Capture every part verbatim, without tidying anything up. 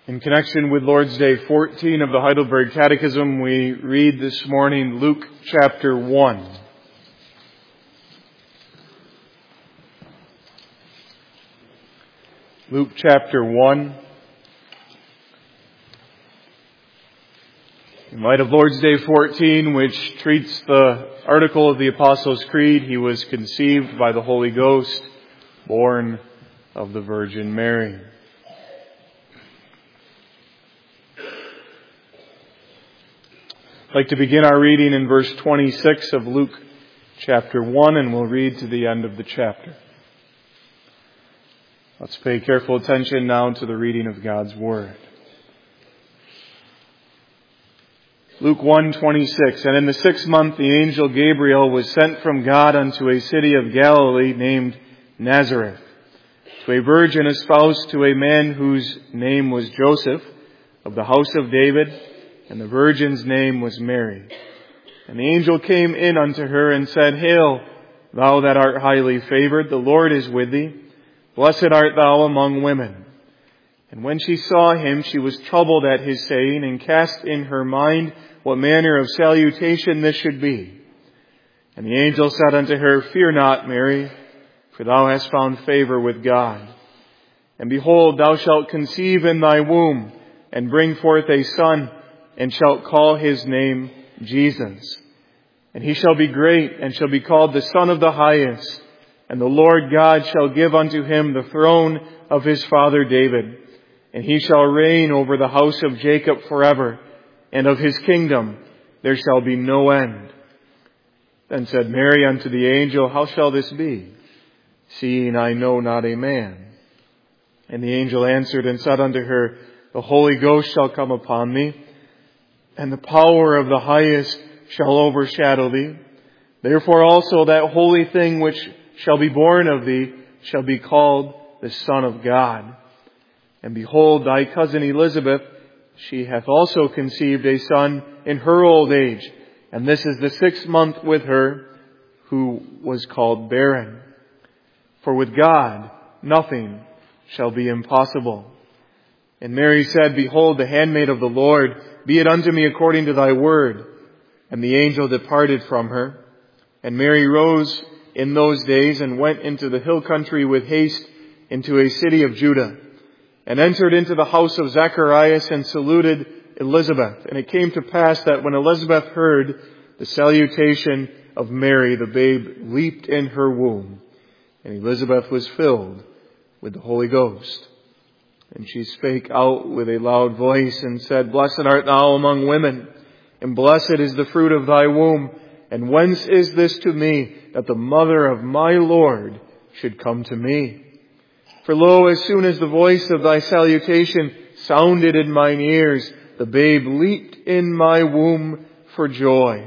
In connection with Lord's Day fourteen of the Heidelberg Catechism, we read this morning Luke chapter one. Luke chapter one. In light of Lord's Day fourteen, which treats the article of the Apostles' Creed, he was conceived by the Holy Ghost, born of the Virgin Mary. I'd like to begin our reading in verse twenty-six of Luke chapter one, and we'll read to the end of the chapter. Let's pay careful attention now to the reading of God's Word. Luke one twenty-six, And in the sixth month the angel Gabriel was sent from God unto a city of Galilee named Nazareth, to a virgin espoused to a man whose name was Joseph, of the house of David, and the virgin's name was Mary. And the angel came in unto her and said, Hail, thou that art highly favored, the Lord is with thee. Blessed art thou among women. And when she saw him, she was troubled at his saying, and cast in her mind what manner of salutation this should be. And the angel said unto her, Fear not, Mary, for thou hast found favor with God. And behold, thou shalt conceive in thy womb, and bring forth a son, and shalt call his name Jesus. And he shall be great, and shall be called the Son of the Highest. And the Lord God shall give unto him the throne of his father David. And he shall reign over the house of Jacob forever, and of his kingdom there shall be no end. Then said Mary unto the angel, How shall this be, seeing I know not a man? And the angel answered and said unto her, The Holy Ghost shall come upon thee, and the power of the Highest shall overshadow thee. Therefore also that holy thing which shall be born of thee shall be called the Son of God. And behold, thy cousin Elizabeth, she hath also conceived a son in her old age, and this is the sixth month with her, who was called barren. For with God nothing shall be impossible. And Mary said, Behold, the handmaid of the Lord, be it unto me according to thy word. And the angel departed from her. And Mary rose in those days and went into the hill country with haste into a city of Judah, and entered into the house of Zacharias and saluted Elizabeth. And it came to pass that when Elizabeth heard the salutation of Mary, the babe leaped in her womb, and Elizabeth was filled with the Holy Ghost. And she spake out with a loud voice and said, Blessed art thou among women, and blessed is the fruit of thy womb. And whence is this to me, that the mother of my Lord should come to me? For lo, as soon as the voice of thy salutation sounded in mine ears, the babe leaped in my womb for joy.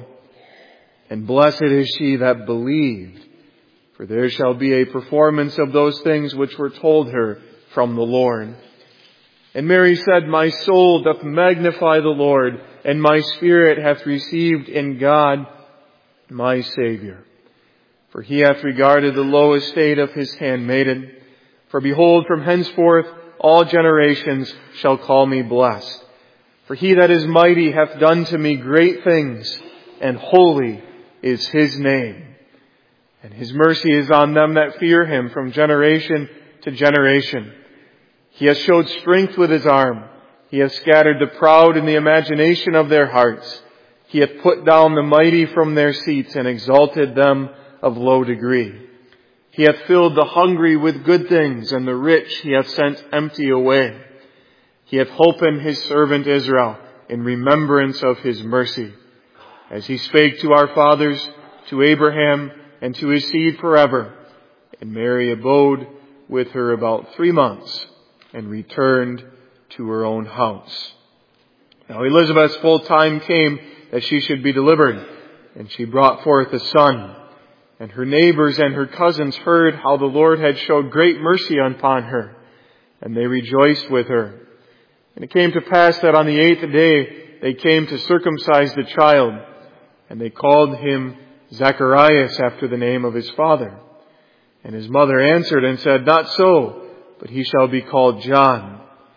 And blessed is she that believed, for there shall be a performance of those things which were told her from the Lord. And Mary said, My soul doth magnify the Lord, and my spirit hath received in God my Saviour. For he hath regarded the low estate of his handmaiden. For behold, from henceforth all generations shall call me blessed. For he that is mighty hath done to me great things, and holy is his name. And his mercy is on them that fear him from generation to generation. He hath showed strength with his arm. He hath scattered the proud in the imagination of their hearts. He hath put down the mighty from their seats, and exalted them of low degree. He hath filled the hungry with good things, and the rich he hath sent empty away. He hath holpen his servant Israel in remembrance of his mercy, as he spake to our fathers, to Abraham, and to his seed forever. And Mary abode with her about three months, and returned to her own house. Now Elizabeth's full time came that she should be delivered, and she brought forth a son. And her neighbors and her cousins heard how the Lord had showed great mercy upon her, and they rejoiced with her. And it came to pass that on the eighth day they came to circumcise the child, and they called him Zacharias after the name of his father. And his mother answered and said, Not so, but he shall be called John.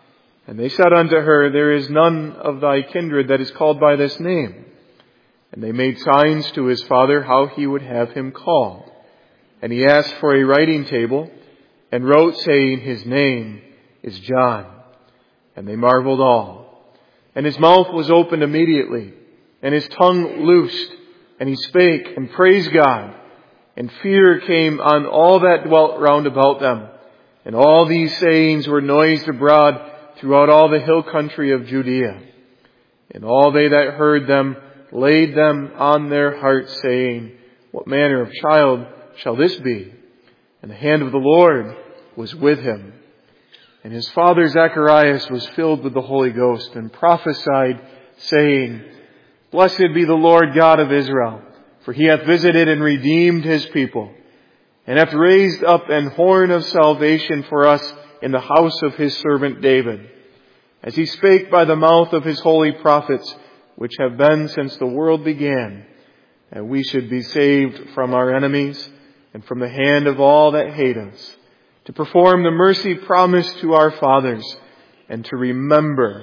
And they said unto her, There is none of thy kindred that is called by this name. And they made signs to his father how he would have him called. And he asked for a writing table, and wrote, saying, His name is John. And they marveled all. And his mouth was opened immediately, and his tongue loosed, and he spake and praised God. And fear came on all that dwelt round about them. And all these sayings were noised abroad throughout all the hill country of Judea. And all they that heard them laid them on their hearts, saying, What manner of child shall this be? And the hand of the Lord was with him. And his father Zacharias was filled with the Holy Ghost, and prophesied, saying, Blessed be the Lord God of Israel, for he hath visited and redeemed his people, and hath raised up an horn of salvation for us in the house of his servant David, as he spake by the mouth of his holy prophets, which have been since the world began, that we should be saved from our enemies and from the hand of all that hate us, to perform the mercy promised to our fathers, and to remember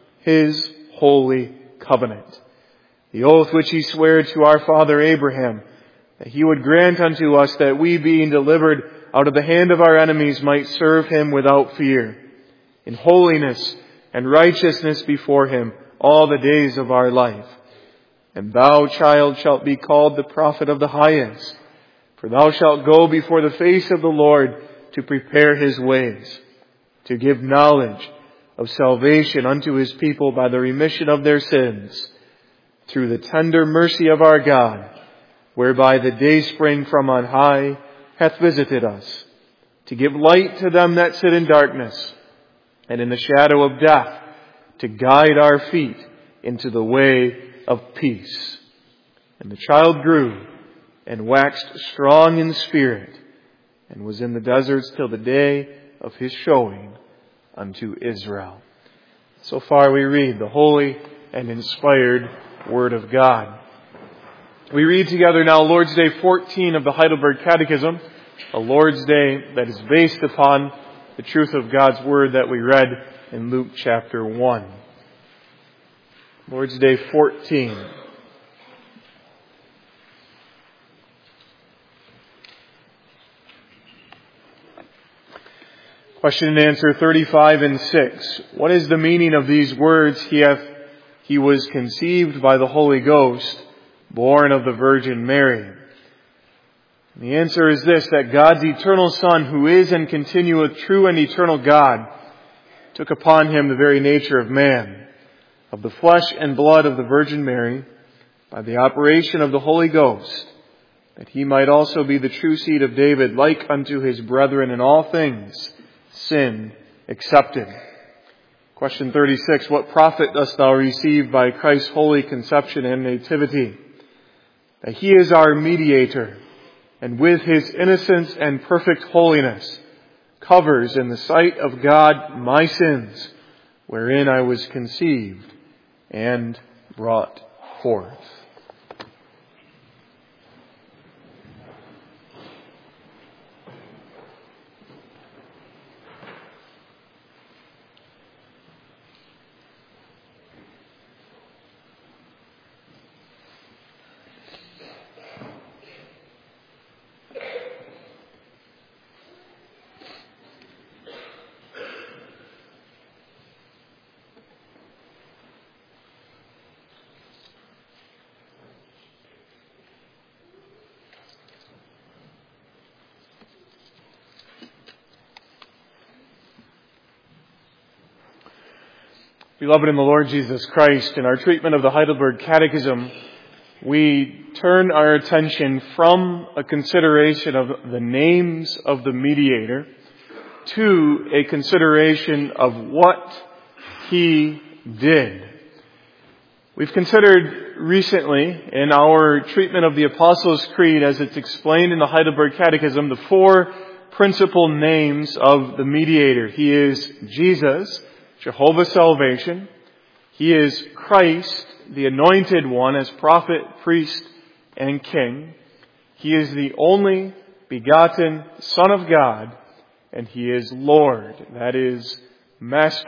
his holy covenant, the oath which he sware to our father Abraham, that he would grant unto us that we, being delivered out of the hand of our enemies, might serve him without fear, in holiness and righteousness before him all the days of our life. And thou, child, shalt be called the prophet of the highest, for thou shalt go before the face of the Lord to prepare his ways, to give knowledge of salvation unto his people by the remission of their sins, through the tender mercy of our God, whereby the dayspring from on high hath visited us, to give light to them that sit in darkness, and in the shadow of death, to guide our feet into the way of peace. And the child grew and waxed strong in spirit, and was in the deserts till the day of his showing unto Israel. So far we read the holy and inspired Word of God. We read together now Lord's Day fourteen of the Heidelberg Catechism, a Lord's Day that is based upon the truth of God's Word that we read in Luke chapter one. Lord's Day fourteen. Question and answer thirty-five and six. What is the meaning of these words, He hath, he was conceived by the Holy Ghost, born of the Virgin Mary? And the answer is this, that God's eternal Son, who is and continueth true and eternal God, took upon him the very nature of man, of the flesh and blood of the Virgin Mary, by the operation of the Holy Ghost, that he might also be the true seed of David, like unto his brethren in all things, sin accepted. Question thirty-six. What profit dost thou receive by Christ's holy conception and nativity? That he is our mediator, and with his innocence and perfect holiness covers in the sight of God my sins, wherein I was conceived and brought forth. Beloved in the Lord Jesus Christ, in our treatment of the Heidelberg Catechism, we turn our attention from a consideration of the names of the mediator to a consideration of what he did. We've considered recently in our treatment of the Apostles' Creed, as it's explained in the Heidelberg Catechism, the four principal names of the mediator. He is Jesus, Jehovah's salvation. He is Christ, the anointed one, as prophet, priest, and king. He is the only begotten Son of God, and he is Lord, that is, Master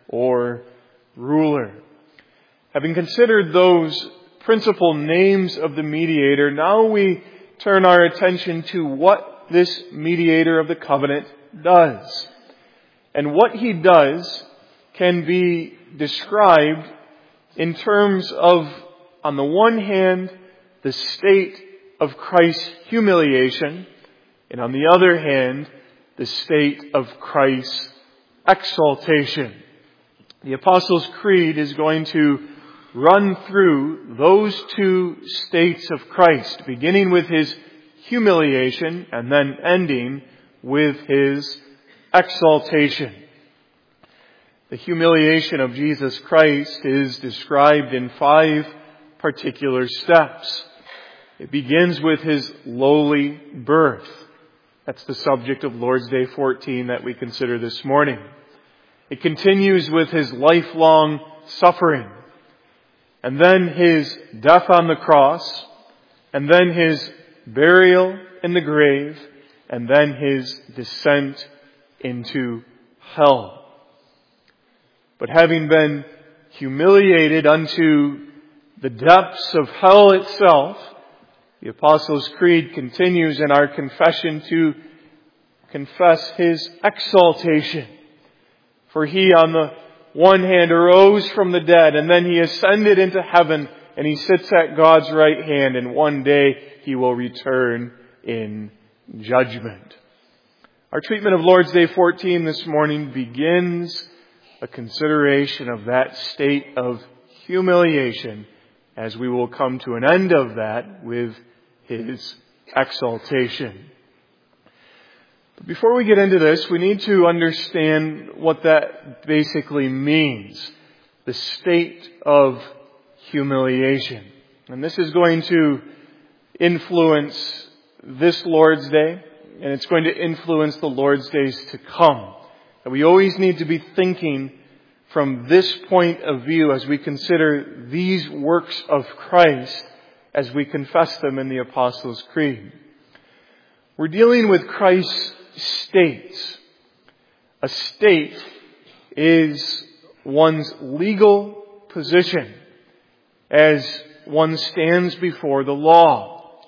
or ruler. Having considered those principal names of the mediator, now we turn our attention to what this mediator of the covenant does. And what he does can be described in terms of, on the one hand, the state of Christ's humiliation, and on the other hand, the state of Christ's exaltation. The Apostles' Creed is going to run through those two states of Christ, beginning with his humiliation and then ending with his exaltation. The humiliation of Jesus Christ is described in five particular steps. It begins with his lowly birth. That's the subject of Lord's Day fourteen that we consider this morning. It continues with his lifelong suffering, and then his death on the cross, and then his burial in the grave, and then his descent into hell. But having been humiliated unto the depths of hell itself, the Apostles' Creed continues in our confession to confess his exaltation. For he, on the one hand, arose from the dead, and then he ascended into heaven, and he sits at God's right hand, and one day he will return in judgment. Our treatment of Lord's Day fourteen this morning begins a consideration of that state of humiliation, as we will come to an end of that with his exaltation. But before we get into this, we need to understand what that basically means. The state of humiliation. And this is going to influence this Lord's Day, and it's going to influence the Lord's days to come. And we always need to be thinking from this point of view as we consider these works of Christ as we confess them in the Apostles' Creed. We're dealing with Christ's states. A state is one's legal position as one stands before the law.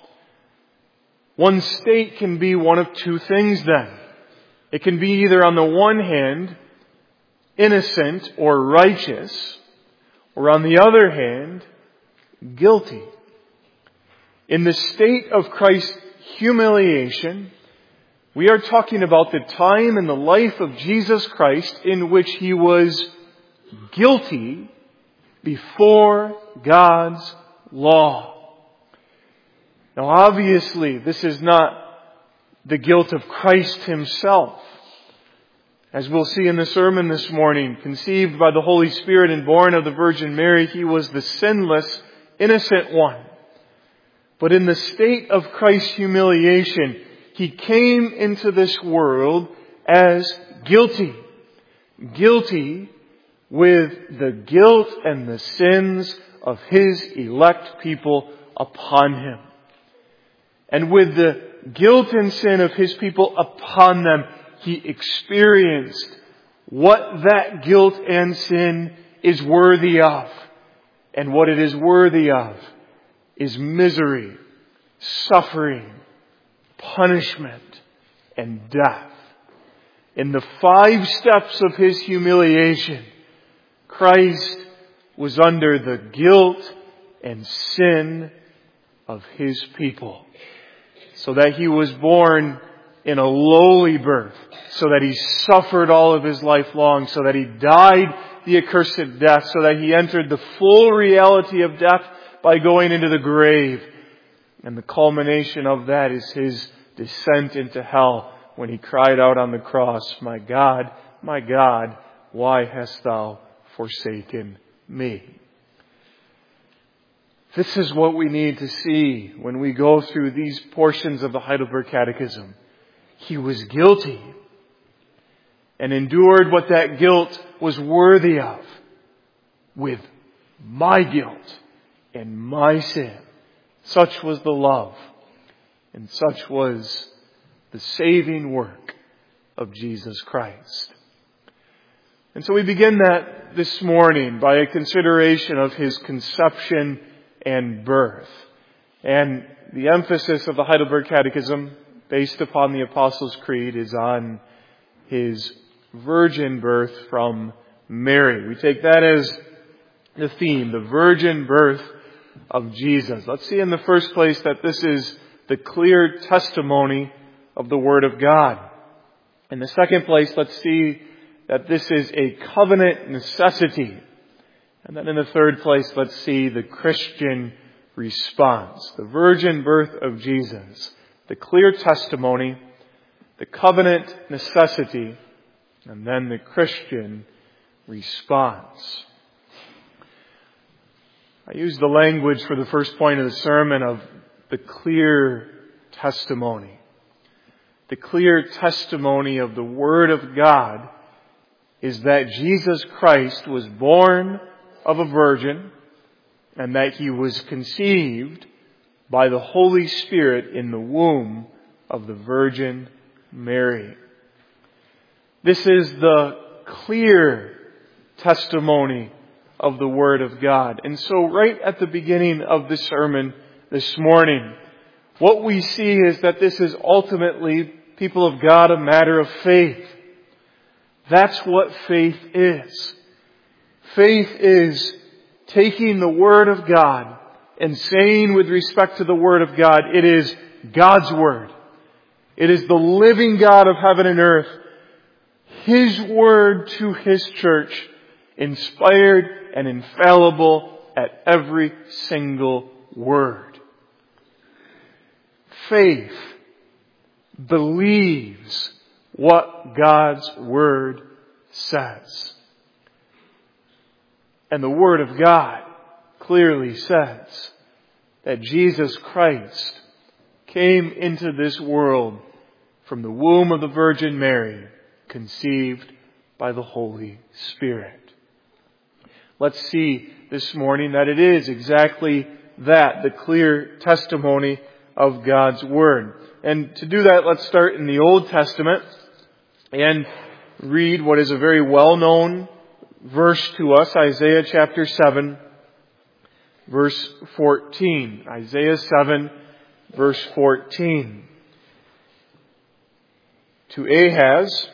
One's state can be one of two things then. It can be either on the one hand, innocent or righteous, or on the other hand, guilty. In the state of Christ's humiliation, we are talking about the time in the life of Jesus Christ in which he was guilty before God's law. Now obviously, this is not the guilt of Christ himself. As we'll see in the sermon this morning, conceived by the Holy Spirit and born of the Virgin Mary, he was the sinless, innocent one. But in the state of Christ's humiliation, he came into this world as guilty. Guilty with the guilt and the sins of his elect people upon him. And with the guilt and sin of his people upon them, he experienced what that guilt and sin is worthy of. And what it is worthy of is misery, suffering, punishment, and death. In the five steps of his humiliation, Christ was under the guilt and sin of his people, so that he was born in a lowly birth, so that he suffered all of his life long, so that he died the accursed death, so that he entered the full reality of death by going into the grave. And the culmination of that is his descent into hell when he cried out on the cross, "My God, my God, why hast thou forsaken me?" This is what we need to see when we go through these portions of the Heidelberg Catechism. He was guilty and endured what that guilt was worthy of with my guilt and my sin. Such was the love and such was the saving work of Jesus Christ. And so we begin that this morning by a consideration of His conception and birth. And the emphasis of the Heidelberg Catechism, based upon the Apostles' Creed, is on His virgin birth from Mary. We take that as the theme, the virgin birth of Jesus. Let's see in the first place that this is the clear testimony of the Word of God. In the second place, let's see that this is a covenant necessity. And then in the third place, let's see the Christian response. The virgin birth of Jesus, the clear testimony, the covenant necessity, and then the Christian response. I use the language for the first point of the sermon of the clear testimony. The clear testimony of the Word of God is that Jesus Christ was born of a virgin and that He was conceived by the Holy Spirit in the womb of the Virgin Mary. This is the clear testimony of the Word of God. And so right at the beginning of the sermon this morning, what we see is that this is ultimately, people of God, a matter of faith. That's what faith is. Faith is taking the Word of God and saying with respect to the Word of God, it is God's Word. It is the living God of heaven and earth. His Word to His church, inspired and infallible at every single word. Faith believes what God's Word says. And the Word of God clearly says that Jesus Christ came into this world from the womb of the Virgin Mary, conceived by the Holy Spirit. Let's see this morning that it is exactly that, the clear testimony of God's Word. And to do that, let's start in the Old Testament and read what is a very well-known verse to us, Isaiah chapter seven, verse fourteen. Isaiah seven, verse fourteen. To Ahaz,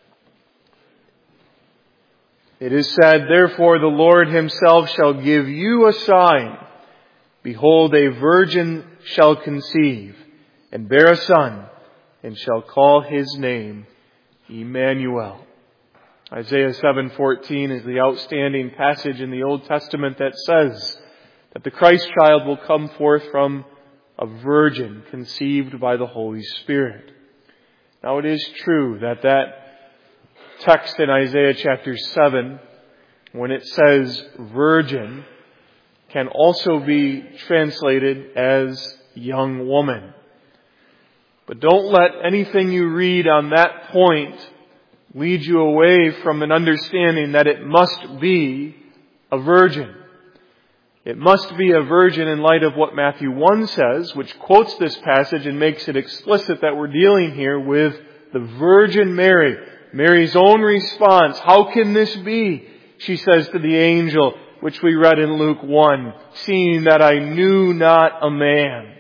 it is said, "Therefore the Lord Himself shall give you a sign. Behold, a virgin shall conceive and bear a son, and shall call His name Emmanuel." Isaiah seven fourteen is the outstanding passage in the Old Testament that says that the Christ child will come forth from a virgin conceived by the Holy Spirit. Now it is true that that text in Isaiah chapter seven, when it says virgin, can also be translated as young woman. But don't let anything you read on that point lead you away from an understanding that it must be a virgin. It must be a virgin in light of what Matthew one says, which quotes this passage and makes it explicit that we're dealing here with the Virgin Mary. Mary's own response, "How can this be?" she says to the angel, which we read in Luke one, "seeing that I knew not a man."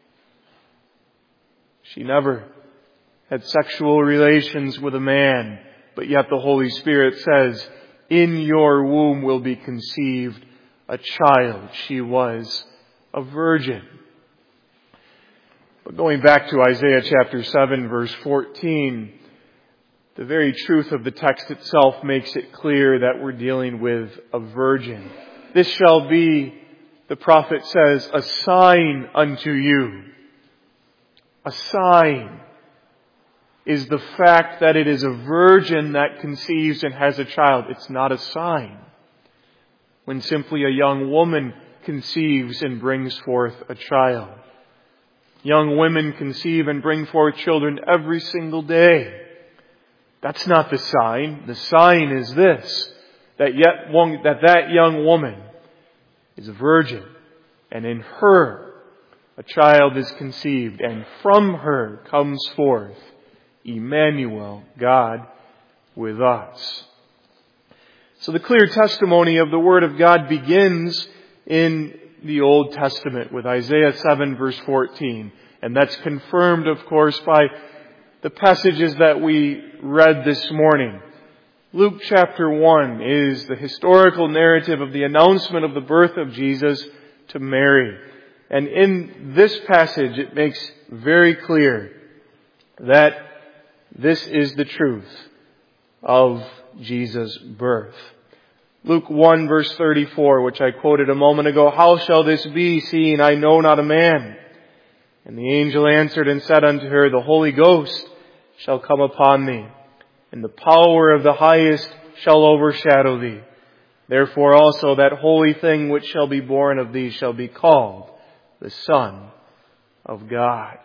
She never had sexual relations with a man, but yet the Holy Spirit says, "In your womb will be conceived a child." She was a virgin. But going back to Isaiah chapter seven, verse fourteen, the very truth of the text itself makes it clear that we're dealing with a virgin. "This shall be," the prophet says, "a sign unto you." A sign is the fact that it is a virgin that conceives and has a child. It's not a sign when simply a young woman conceives and brings forth a child. Young women conceive and bring forth children every single day. That's not the sign. The sign is this, that yet one, that that young woman is a virgin, and in her a child is conceived, and from her comes forth Emmanuel, God with us. So the clear testimony of the Word of God begins in the Old Testament with Isaiah seven verse fourteen. And that's confirmed, of course, by the passages that we read this morning. Luke chapter one is the historical narrative of the announcement of the birth of Jesus to Mary. And in this passage, it makes very clear that this is the truth of Jesus' birth. Luke one verse thirty-four, which I quoted a moment ago, "How shall this be, seeing I know not a man? And the angel answered and said unto her, The Holy Ghost shall come upon thee, and the power of the highest shall overshadow thee. Therefore also that holy thing which shall be born of thee shall be called the Son of God."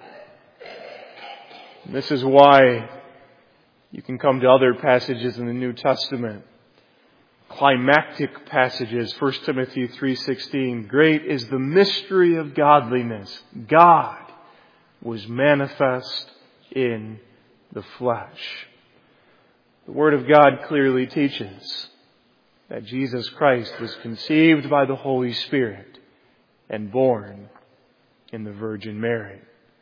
And this is why you can come to other passages in the New Testament. Climactic passages, First Timothy three sixteen. "Great is the mystery of godliness. God was manifest in the flesh." The Word of God clearly teaches that Jesus Christ was conceived by the Holy Spirit and born in the Virgin Mary.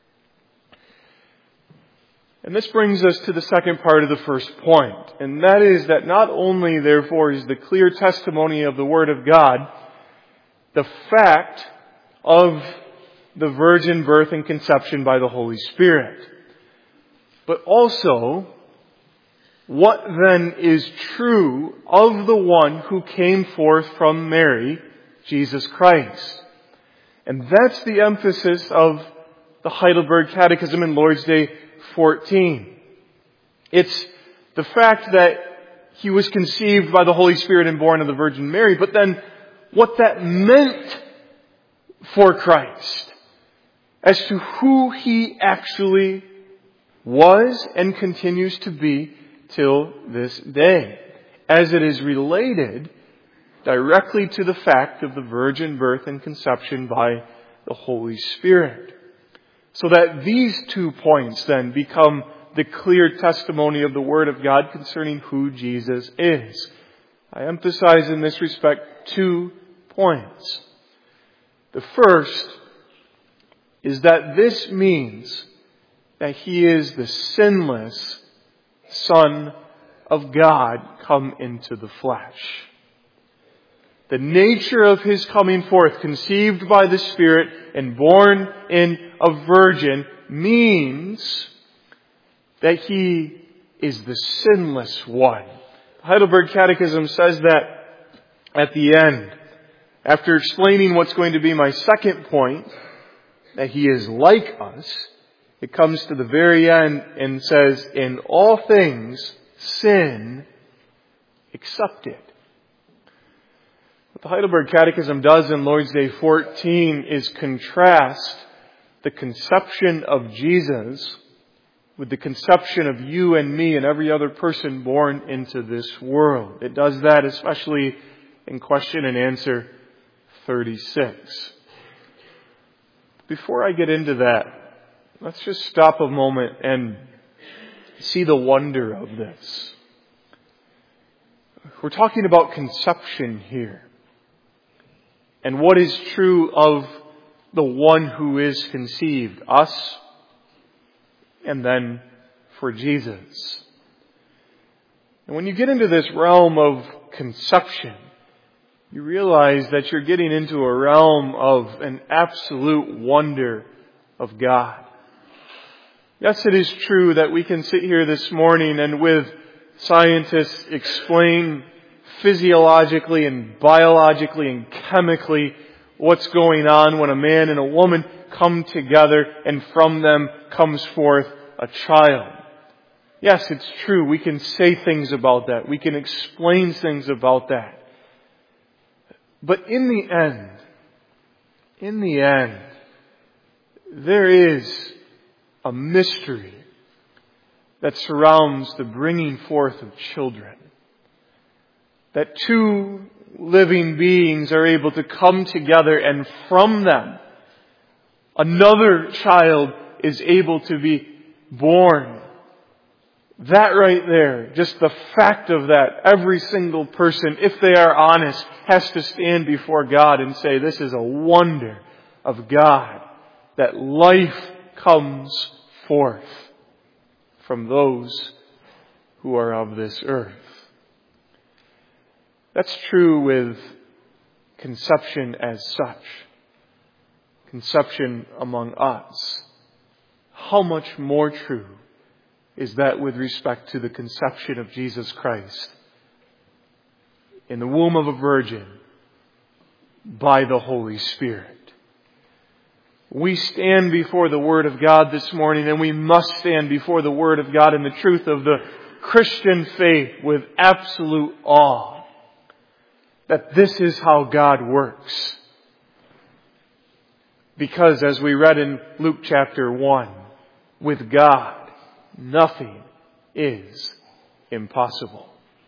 And this brings us to the second part of the first point, and that is that not only, therefore, is the clear testimony of the Word of God the fact of the virgin birth and conception by the Holy Spirit, but also what then is true of the one who came forth from Mary, Jesus Christ. And that's the emphasis of the Heidelberg Catechism in Lord's Day fourteen. It's the fact that He was conceived by the Holy Spirit and born of the Virgin Mary, but then what that meant for Christ as to who He actually was and continues to be till this day, as it is related directly to the fact of the virgin birth and conception by the Holy Spirit. So that these two points then become the clear testimony of the Word of God concerning who Jesus is. I emphasize in this respect two points. The first is that this means that He is the sinless Son of God come into the flesh. The nature of His coming forth, conceived by the Spirit and born in a virgin, means that He is the sinless one. The Heidelberg Catechism says that at the end, after explaining what's going to be my second point, that He is like us, it comes to the very end and says, "In all things, sin accepted." What the Heidelberg Catechism does in Lord's Day fourteen is contrast the conception of Jesus with the conception of you and me and every other person born into this world. It does that especially in question and answer thirty-six. Before I get into that, let's just stop a moment and see the wonder of this. We're talking about conception here. And what is true of the one who is conceived, us, and then for Jesus. And when you get into this realm of conception, you realize that you're getting into a realm of an absolute wonder of God. Yes, it is true that we can sit here this morning and with scientists explain physiologically and biologically and chemically what's going on when a man and a woman come together and from them comes forth a child. Yes, it's true. We can say things about that. We can explain things about that. But in the end, in the end, there is a mystery that surrounds the bringing forth of children. That two living beings are able to come together and from them another child is able to be born. That right there, just the fact of that, every single person, if they are honest, has to stand before God and say, this is a wonder of God, that life comes forth from those who are of this earth. That's true with conception as such. Conception among us. How much more true is that with respect to the conception of Jesus Christ in the womb of a virgin by the Holy Spirit? We stand before the Word of God this morning, and we must stand before the Word of God and the truth of the Christian faith with absolute awe. That this is how God works. Because as we read in Luke chapter one, with God, nothing is impossible.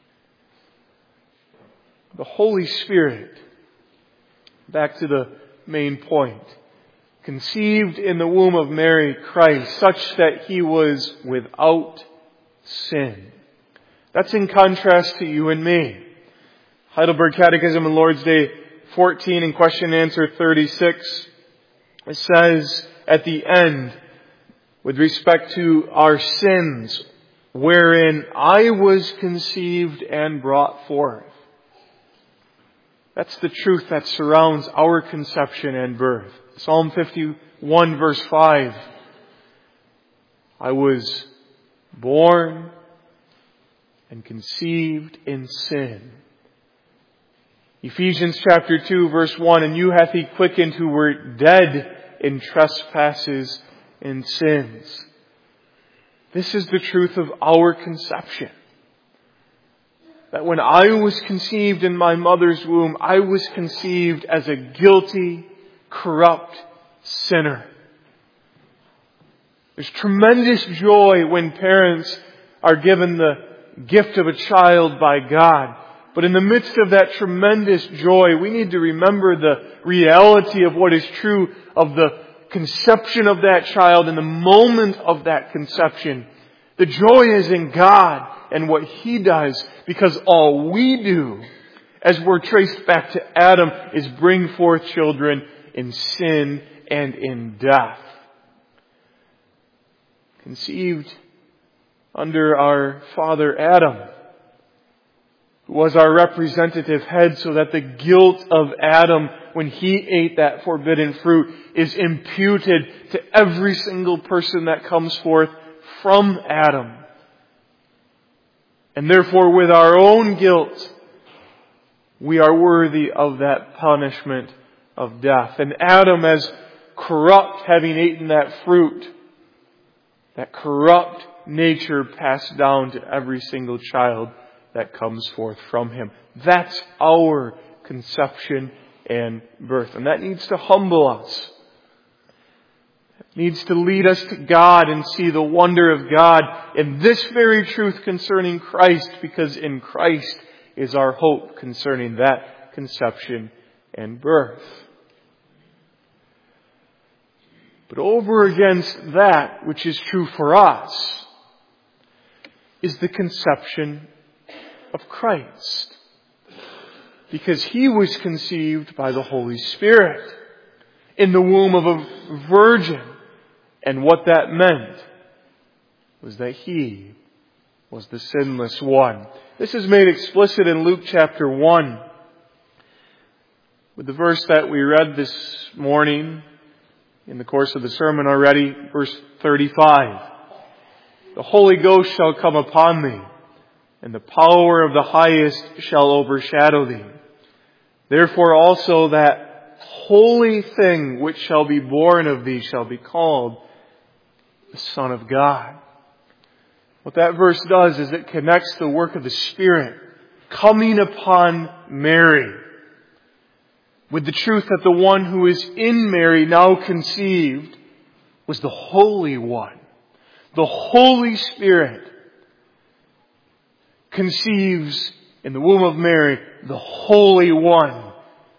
The Holy Spirit, back to the main point, conceived in the womb of Mary Christ, such that He was without sin. That's in contrast to you and me. Heidelberg Catechism and Lord's Day fourteen and question and answer thirty-six, it says at the end, with respect to our sins, wherein I was conceived and brought forth. That's the truth that surrounds our conception and birth. Psalm fifty-one verse five. I was born and conceived in sin. Ephesians chapter two verse one, and you hath He quickened who were dead in trespasses and sins. This is the truth of our conception. That when I was conceived in my mother's womb, I was conceived as a guilty, corrupt sinner. There's tremendous joy when parents are given the gift of a child by God. But in the midst of that tremendous joy, we need to remember the reality of what is true of the conception of that child and the moment of that conception. The joy is in God and what He does, because all we do, as we're traced back to Adam, is bring forth children in sin and in death. Conceived under our father Adam, who was our representative head, so that the guilt of Adam when he ate that forbidden fruit is imputed to every single person that comes forth from Adam. And therefore, with our own guilt, we are worthy of that punishment of death. And Adam, as corrupt, having eaten that fruit, that corrupt nature passed down to every single child that comes forth from him. That's our conception and birth. And that needs to humble us. It needs to lead us to God and see the wonder of God in this very truth concerning Christ, because in Christ is our hope concerning that conception and birth. But over against that which is true for us is the conception of Christ. Because He was conceived by the Holy Spirit in the womb of a virgin. And what that meant was that He was the sinless one. This is made explicit in Luke chapter one. With the verse that we read this morning in the course of the sermon already, verse thirty-five. The Holy Ghost shall come upon thee, and the power of the highest shall overshadow thee. Therefore also that holy thing which shall be born of thee shall be called the Son of God. What that verse does is it connects the work of the Spirit coming upon Mary with the truth that the one who is in Mary, now conceived, was the Holy One. The Holy Spirit conceives in the womb of Mary the Holy One.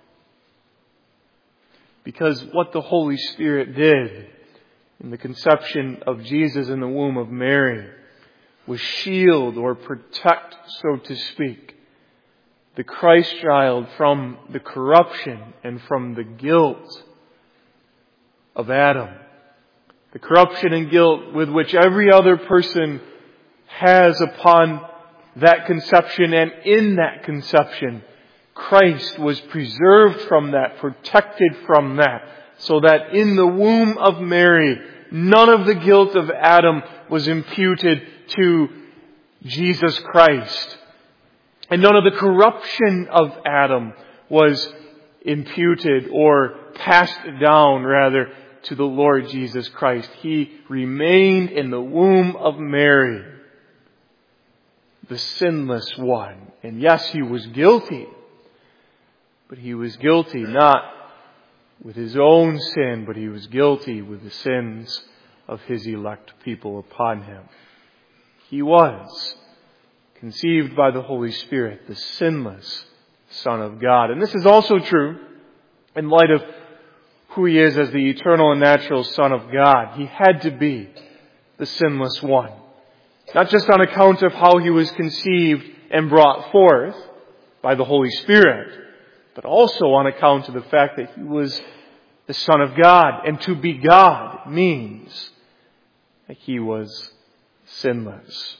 Because what the Holy Spirit did in the conception of Jesus in the womb of Mary was shield or protect, so to speak, the Christ child from the corruption and from the guilt of Adam. The corruption and guilt with which every other person has upon that conception, and in that conception, Christ was preserved from that, protected from that, so that in the womb of Mary, none of the guilt of Adam was imputed to Jesus Christ. And none of the corruption of Adam was imputed or passed down, rather, to the Lord Jesus Christ. He remained in the womb of Mary, the sinless one. And yes, he was guilty, but he was guilty not with his own sin, but he was guilty with the sins of his elect people upon him. He was conceived by the Holy Spirit, the sinless Son of God. And this is also true in light of who he is as the eternal and natural Son of God. He had to be the sinless one. Not just on account of how he was conceived and brought forth by the Holy Spirit, but also on account of the fact that he was the Son of God. And to be God means that he was sinless.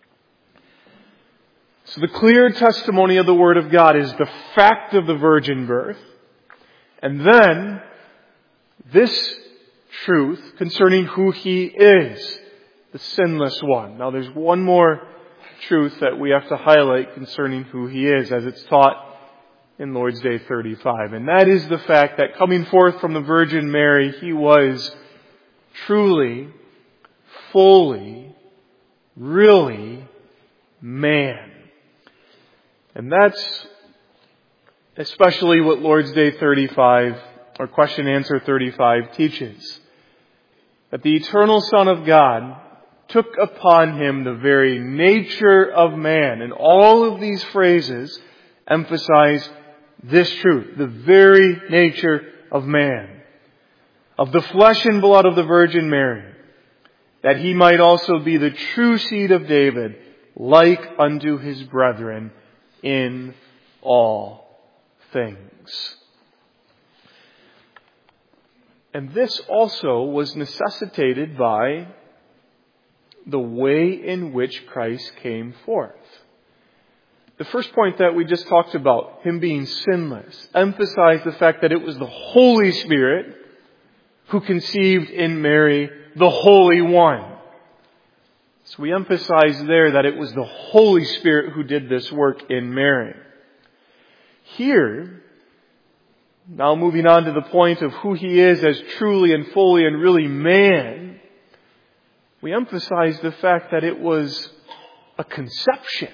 So the clear testimony of the Word of God is the fact of the virgin birth. And then this truth concerning who he is, the sinless one. Now there's one more truth that we have to highlight concerning who he is, as it's taught in Lord's Day thirty-five. And that is the fact that coming forth from the Virgin Mary, he was truly, fully, really man. And that's especially what Lord's Day thirty-five, or Question Answer thirty-five, teaches. That the eternal Son of God took upon him the very nature of man. And all of these phrases emphasize this truth, the very nature of man, of the flesh and blood of the Virgin Mary, that he might also be the true seed of David, like unto his brethren in all things. And this also was necessitated by the way in which Christ came forth. The first point that we just talked about, him being sinless, emphasized the fact that it was the Holy Spirit who conceived in Mary, the Holy One. So we emphasize there that it was the Holy Spirit who did this work in Mary. Here, now moving on to the point of who he is as truly and fully and really man, we emphasize the fact that it was a conception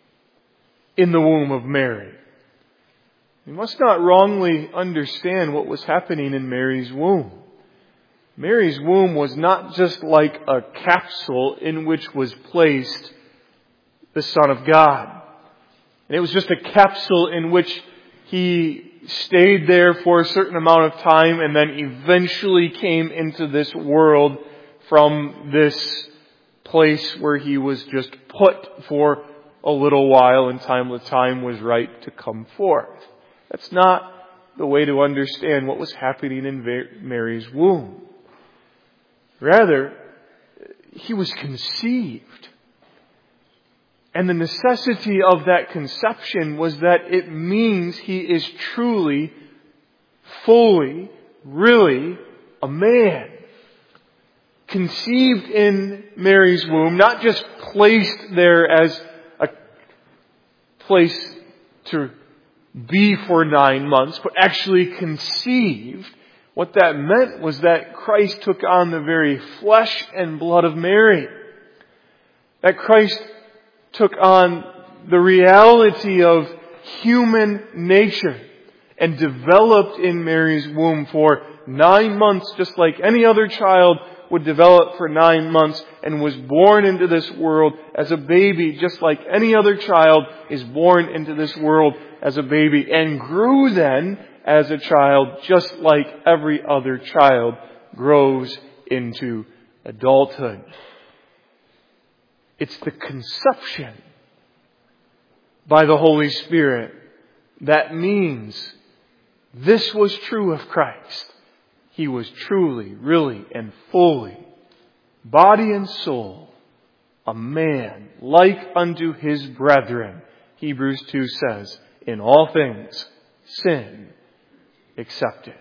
in the womb of Mary. We must not wrongly understand what was happening in Mary's womb. Mary's womb was not just like a capsule in which was placed the Son of God. And it was just a capsule in which he stayed there for a certain amount of time and then eventually came into this world from this place where he was just put for a little while until the time was right to come forth. That's not the way to understand what was happening in Mary's womb. Rather, he was conceived. And the necessity of that conception was that it means he is truly, fully, really a man. Conceived in Mary's womb, not just placed there as a place to be for nine months, but actually conceived. What that meant was that Christ took on the very flesh and blood of Mary. That Christ took on the reality of human nature and developed in Mary's womb for nine months, just like any other child would develop for nine months, and was born into this world as a baby, just like any other child is born into this world as a baby, and grew then as a child, just like every other child grows into adulthood. It's the conception by the Holy Spirit that means this was true of Christ. He was truly, really, and fully, body and soul, a man like unto his brethren. Hebrews two says, in all things, sin accepted.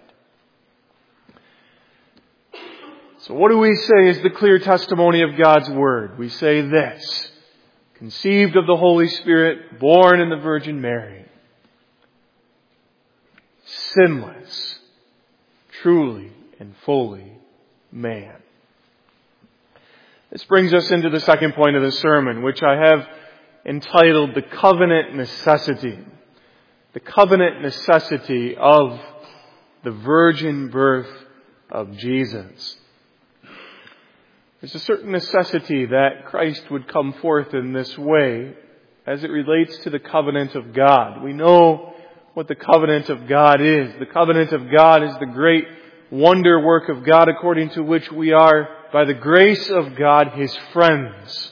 So what do we say is the clear testimony of God's Word? We say this: conceived of the Holy Spirit, born in the Virgin Mary, sinless, truly and fully man. This brings us into the second point of the sermon, which I have entitled The Covenant Necessity. The covenant necessity of the virgin birth of Jesus. There's a certain necessity that Christ would come forth in this way as it relates to the covenant of God. We know what the covenant of God is. The covenant of God is the great wonder work of God, according to which we are, by the grace of God, His friends.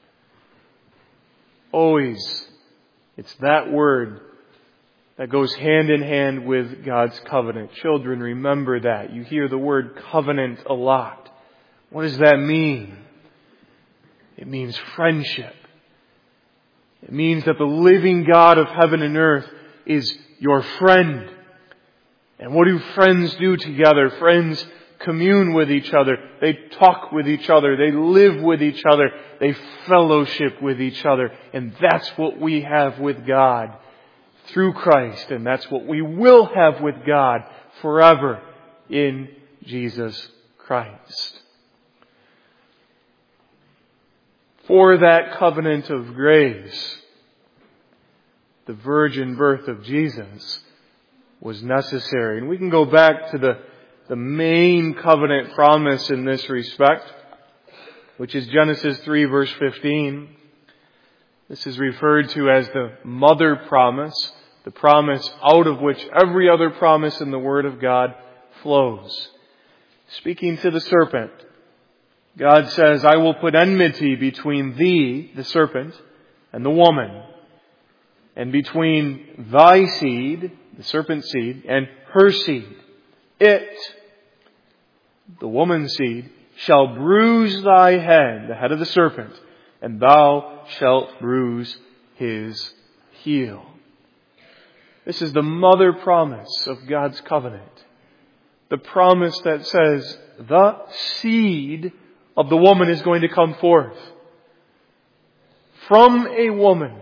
Always, it's that word that goes hand in hand with God's covenant. Children, remember that. You hear the word covenant a lot. What does that mean? It means friendship. It means that the living God of heaven and earth is your friend. And what do friends do together? Friends commune with each other. They talk with each other. They live with each other. They fellowship with each other. And that's what we have with God through Christ. And that's what we will have with God forever in Jesus Christ. For that covenant of grace, the virgin birth of Jesus was necessary. And we can go back to the, the main covenant promise in this respect, which is Genesis three verse fifteen. This is referred to as the mother promise, the promise out of which every other promise in the Word of God flows. Speaking to the serpent, God says, I will put enmity between thee, the serpent, and the woman, and between thy seed, the serpent's seed, and her seed. It, the woman's seed, shall bruise thy head, the head of the serpent, and thou shalt bruise his heel. This is the mother promise of God's covenant. The promise that says, the seed of the woman is going to come forth. From a woman,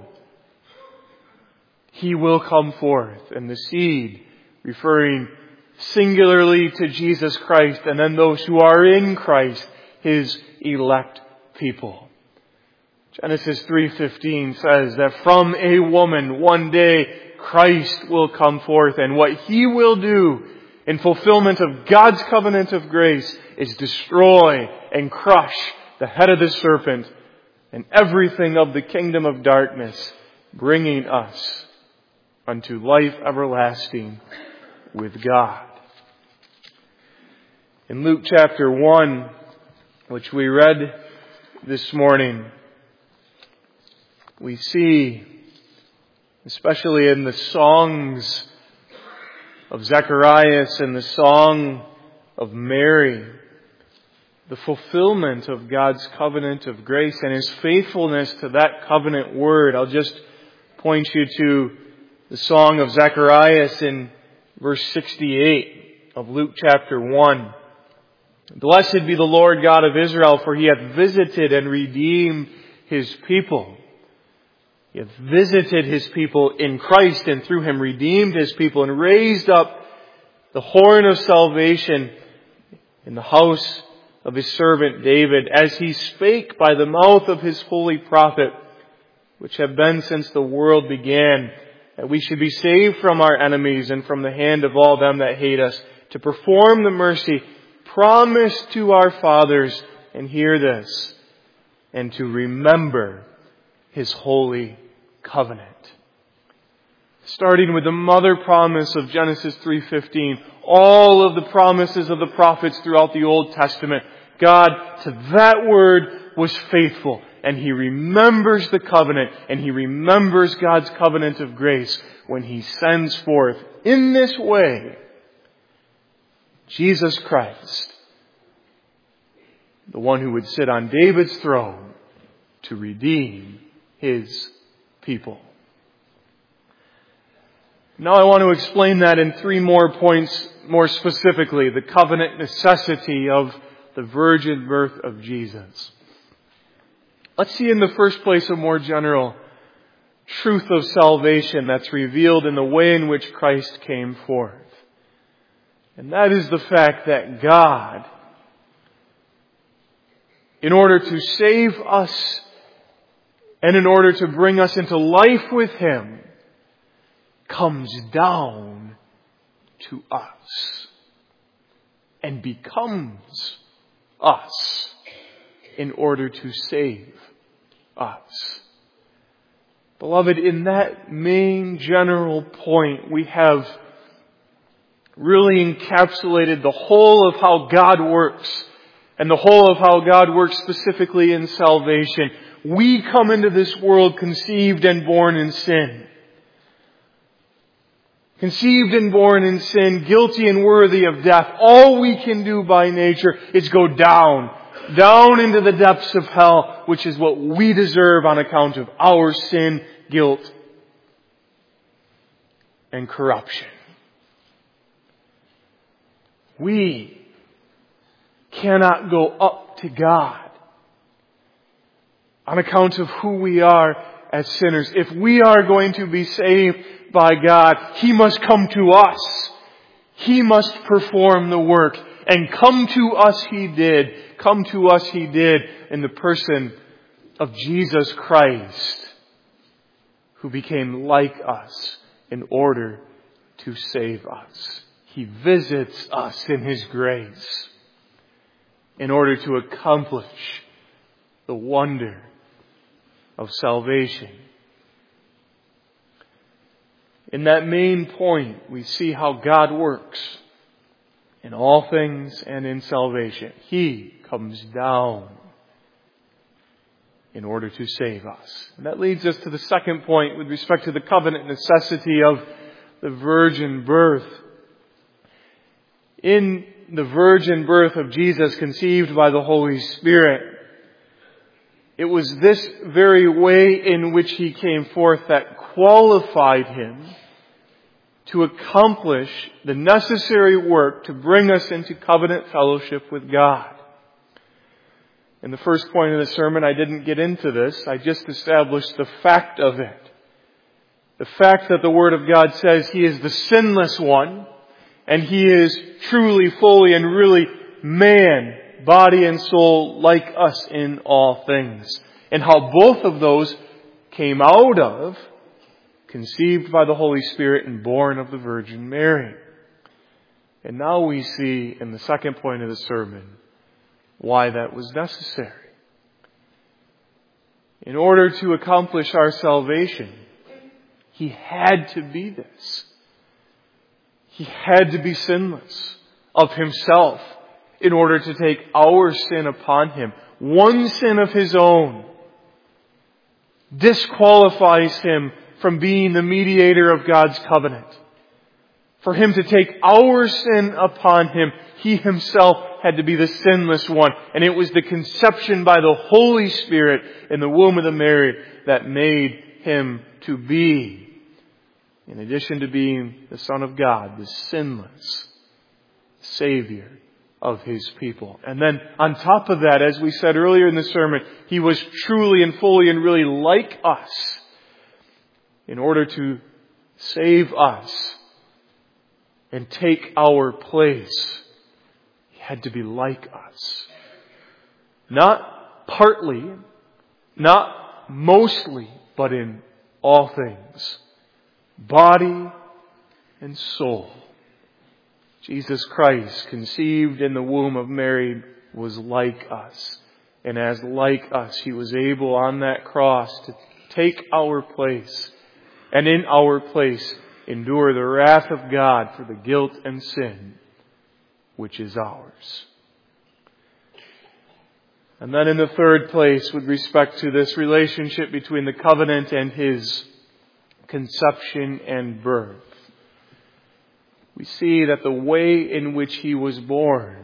he will come forth. And the seed, referring singularly to Jesus Christ, and then those who are in Christ, His elect people. Genesis three fifteen says that from a woman, one day, Christ will come forth. And what He will do in fulfillment of God's covenant of grace is destroy and crush the head of the serpent and everything of the kingdom of darkness, bringing us unto life everlasting with God. In Luke chapter one, which we read this morning, we see, especially in the songs of Zacharias and the song of Mary, the fulfillment of God's covenant of grace and His faithfulness to that covenant word. I'll just point you to the song of Zacharias in verse sixty-eight of Luke chapter one. Blessed be the Lord God of Israel, for He hath visited and redeemed His people. He hath visited His people in Christ, and through Him redeemed His people, and raised up the horn of salvation in the house of His servant David, as He spake by the mouth of His holy prophet, which have been since the world began, that we should be saved from our enemies and from the hand of all them that hate us, to perform the mercy promised to our fathers, and hear this, and to remember His holy covenant. Starting with the mother promise of Genesis three fifteen, all of the promises of the prophets throughout the Old Testament, God to that word was faithful. and He remembers the covenant, and He remembers God's covenant of grace when He sends forth in this way Jesus Christ, the one who would sit on David's throne to redeem His people. Now I want to explain that in three more points more specifically. The covenant necessity of the virgin birth of Jesus. Let's see in the first place a more general truth of salvation that's revealed in the way in which Christ came forth. And that is the fact that God, in order to save us and in order to bring us into life with Him, comes down to us and becomes us in order to save us. Beloved, in that main general point, we have really encapsulated the whole of how God works and the whole of how God works specifically in salvation. We come into this world conceived and born in sin. Conceived and born in sin, guilty and worthy of death. All we can do by nature is go down, down into the depths of hell, which is what we deserve on account of our sin, guilt, and corruption. We cannot go up to God on account of who we are as sinners. If we are going to be saved by God, He must come to us. He must perform the work. And come to us He did. Come to us He did in the person of Jesus Christ, who became like us in order to save us. He visits us in His grace in order to accomplish the wonder of salvation. In that main point, we see how God works in all things and in salvation. He comes down in order to save us. And that leads us to the second point with respect to the covenant necessity of the virgin birth. In the virgin birth of Jesus conceived by the Holy Spirit, it was this very way in which He came forth that qualified Him to accomplish the necessary work to bring us into covenant fellowship with God. In the first point of the sermon, I didn't get into this. I just established the fact of it. The fact that the Word of God says He is the sinless one, and He is truly, fully, and really man, body and soul, like us in all things. And how both of those came out of, conceived by the Holy Spirit and born of the Virgin Mary. And now we see in the second point of the sermon why that was necessary. In order to accomplish our salvation, He had to be this. He had to be sinless of Himself in order to take our sin upon Him. One sin of His own disqualifies Him from being the mediator of God's covenant. For Him to take our sin upon Him, He Himself had to be the sinless one. And it was the conception by the Holy Spirit in the womb of the Mary that made Him to be, in addition to being the Son of God, the sinless Savior of His people. And then on top of that, as we said earlier in the sermon, He was truly and fully and really like us in order to save us and take our place. He had to be like us. Not partly, not mostly, but in all things. Body and soul. Jesus Christ, conceived in the womb of Mary, was like us. And as like us, He was able on that cross to take our place, and in our place endure the wrath of God for the guilt and sin which is ours. And then in the third place, with respect to this relationship between the covenant and His conception and birth, we see that the way in which He was born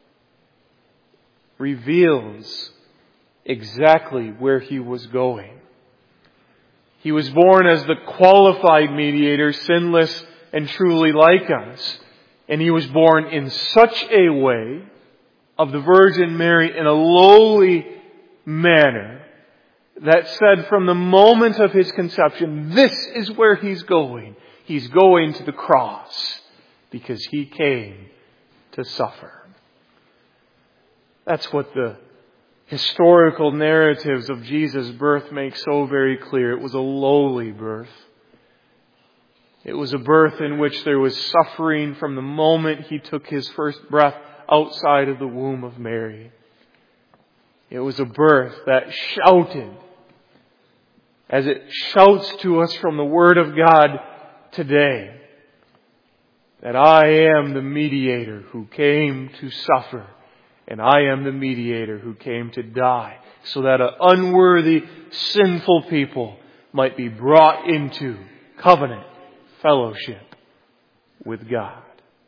reveals exactly where He was going. He was born as the qualified mediator, sinless and truly like us. And He was born in such a way, of the Virgin Mary, in a lowly manner, that said from the moment of His conception, this is where He's going. He's going to the cross because He came to suffer. That's what the historical narratives of Jesus' birth make so very clear. It was a lowly birth. It was a birth in which there was suffering from the moment He took His first breath outside of the womb of Mary. It was a birth that shouted, as it shouts to us from the Word of God today, that I am the mediator who came to suffer, and I am the mediator who came to die, so that an unworthy, sinful people might be brought into covenant fellowship with God.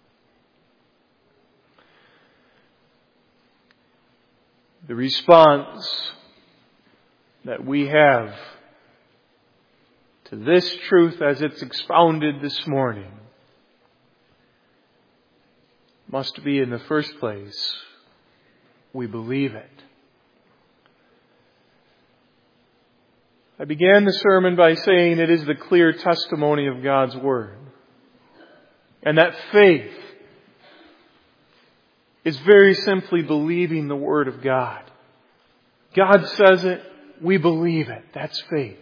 The response that we have to this truth as it's expounded this morning must be, in the first place, we believe it. I began the sermon by saying it is the clear testimony of God's Word. And that faith is very simply believing the Word of God. God says it, we believe it. That's faith.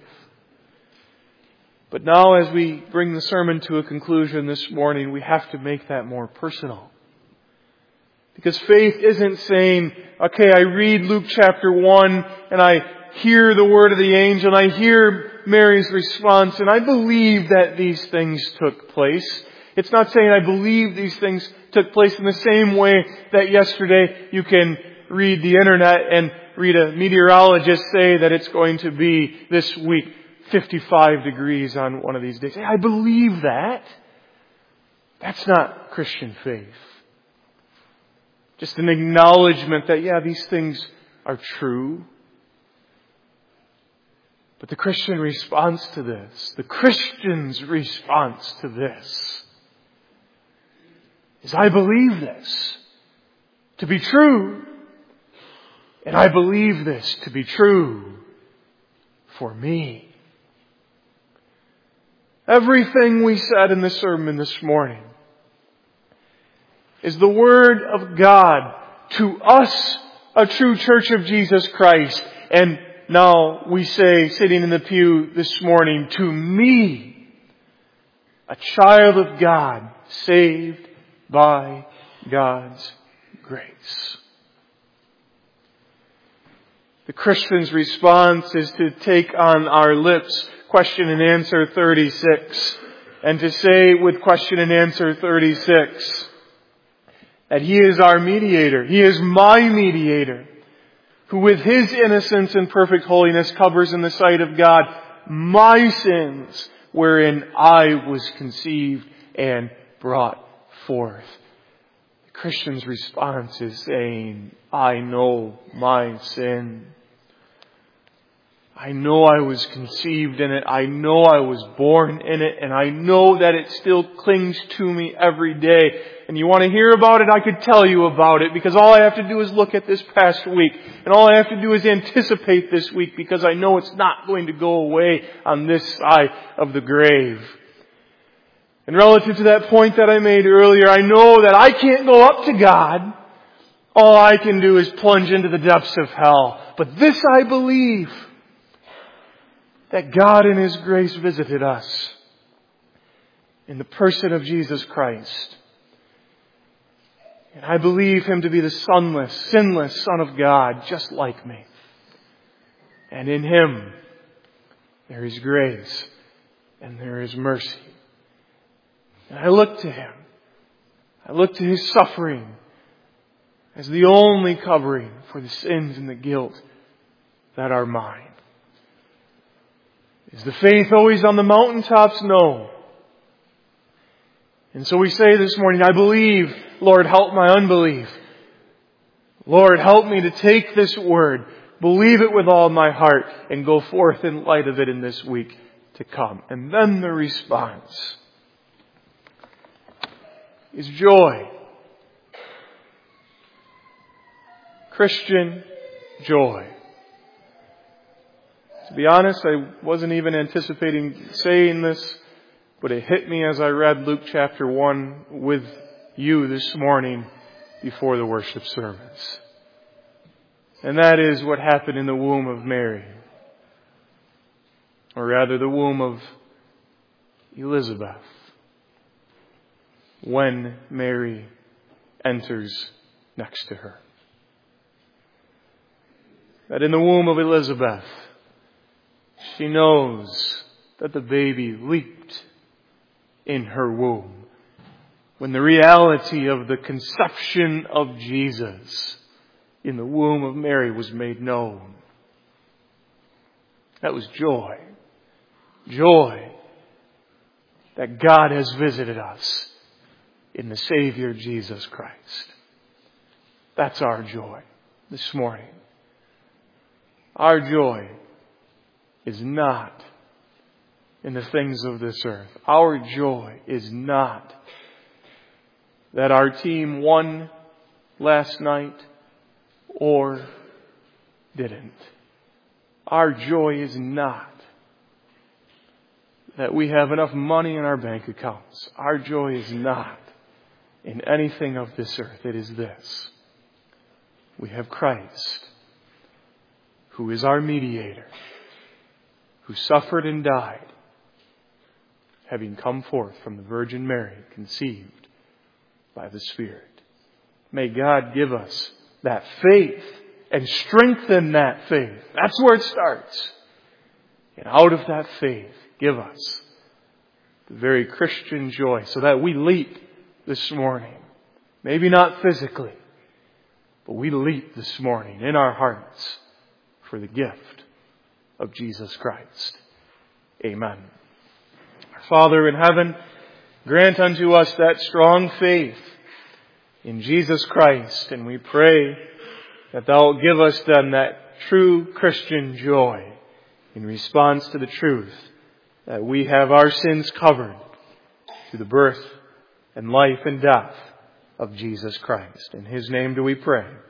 But now as we bring the sermon to a conclusion this morning, we have to make that more personal. Because faith isn't saying, okay, I read Luke chapter one and I hear the word of the angel and I hear Mary's response and I believe that these things took place. It's not saying I believe these things took place in the same way that yesterday you can read the internet and read a meteorologist say that it's going to be this week fifty-five degrees on one of these days. I believe that. That's not Christian faith. Just an acknowledgement that, yeah, these things are true. But the Christian response to this, the Christian's response to this, is I believe this to be true. And I believe this to be true for me. Everything we said in the sermon this morning is the Word of God to us, a true Church of Jesus Christ. And now we say, sitting in the pew this morning, to me, a child of God, saved by God's grace. The Christian's response is to take on our lips question and answer thirty-six, and to say with question and answer thirty-six, that He is our mediator. He is my mediator, who with His innocence and perfect holiness covers in the sight of God my sins, wherein I was conceived and brought forth. The Christian's response is saying, I know my sin. I know I was conceived in it. I know I was born in it. And I know that it still clings to me every day. And you want to hear about it? I could tell you about it, because all I have to do is look at this past week. And all I have to do is anticipate this week, because I know it's not going to go away on this side of the grave. And relative to that point that I made earlier, I know that I can't go up to God. All I can do is plunge into the depths of hell. But this I believe, that God in His grace visited us in the person of Jesus Christ. And I believe Him to be the sonless, sinless Son of God, just like me. And in Him, there is grace and there is mercy. And I look to Him. I look to His suffering. as the only covering for the sins and the guilt that are mine. Is the faith always on the mountaintops? No. And so we say this morning, I believe, Lord, help my unbelief. Lord, help me to take this word, believe it with all my heart, and go forth in light of it in this week to come. And then the response is joy. Christian joy. To be honest, I wasn't even anticipating saying this, but it hit me as I read Luke chapter one with you this morning before the worship service. And that is what happened in the womb of Mary. Or rather, the womb of Elizabeth. When Mary enters next to her. That in the womb of Elizabeth, she knows that the baby leaped in her womb when the reality of the conception of Jesus in the womb of Mary was made known. That was joy. Joy that God has visited us in the Savior Jesus Christ. That's our joy this morning. Our joy is not in the things of this earth. Our joy is not that our team won last night or didn't. Our joy is not that we have enough money in our bank accounts. Our joy is not in anything of this earth. It is this. We have Christ, who is our mediator, who suffered and died, having come forth from the Virgin Mary, conceived by the Spirit. May God give us that faith and strengthen that faith. That's where it starts. And out of that faith, give us the very Christian joy so that we leap this morning. Maybe not physically, but we leap this morning in our hearts for the gift of Jesus Christ. Amen. Our Father in heaven, grant unto us that strong faith in Jesus Christ, and we pray that Thou wilt give us then that true Christian joy in response to the truth that we have our sins covered through the birth and life and death of Jesus Christ. In His name do we pray.